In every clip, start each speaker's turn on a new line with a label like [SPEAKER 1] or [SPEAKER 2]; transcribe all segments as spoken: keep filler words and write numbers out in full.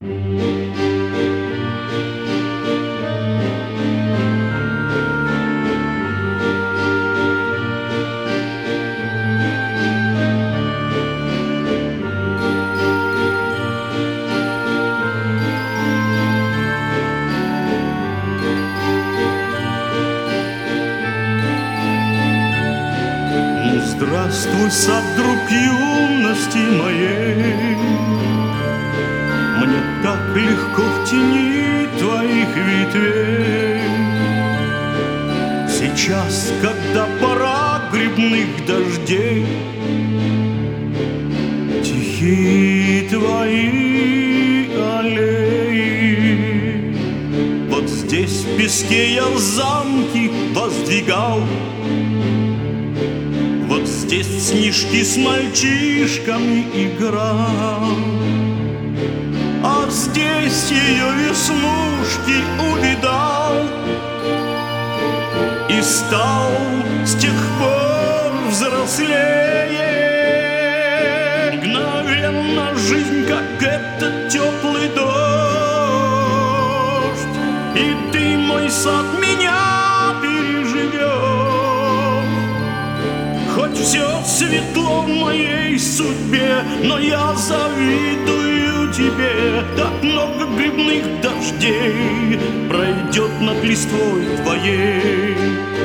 [SPEAKER 1] Здравствуй, сад, друг юности моей. Мне так легко в тени твоих ветвей. Сейчас, когда пора грибных дождей, тихие твои аллеи. Вот здесь в песке я замки воздвигал, вот здесь снежки с мальчишками играл, а здесь ее веснушки увидал и стал с тех пор взрослее. Мгновенно жизнь, как этот теплый дождь, и ты, мой сад, меня переживешь. Хоть все светло в моей судьбе, но я завидую тебе. Так много грибных дождей пройдет над листвой твоей.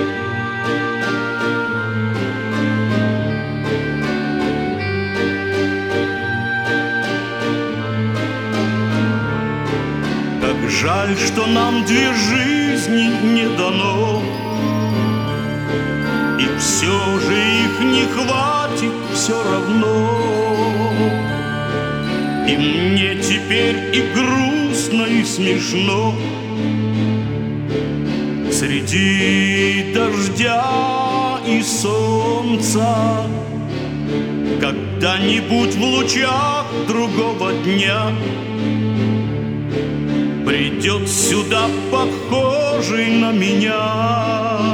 [SPEAKER 1] Как жаль, что нам две жизни не дано, и все же их не хватит все равно. И мне теперь и грустно, и смешно среди дождя и солнца. Когда-нибудь в лучах другого дня придет сюда похожий на меня,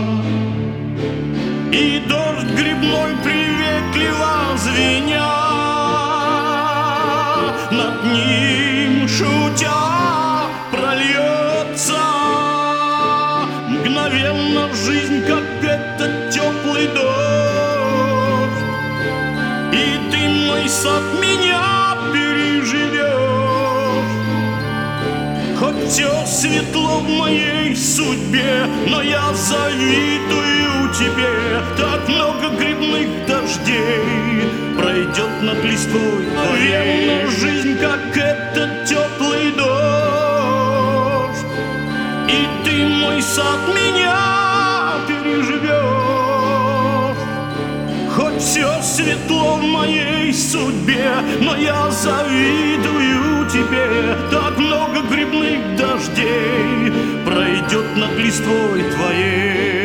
[SPEAKER 1] и дождь грибной приветливо звеня над ним шутя прольется. Мгновенно в жизнь, как этот теплый дождь, и ты, мой сад, меня переживешь. Хоть все светло в моей судьбе, но я завидую тебе. Так много грибных дождей пройдет над листвой твоей. Наверно, жизнь, как этот теплый дождь, и ты, мой сад, меня переживешь. Хоть все светло в моей судьбе, но я завидую тебе. Так много грибных дождей пройдет над листвой твоей.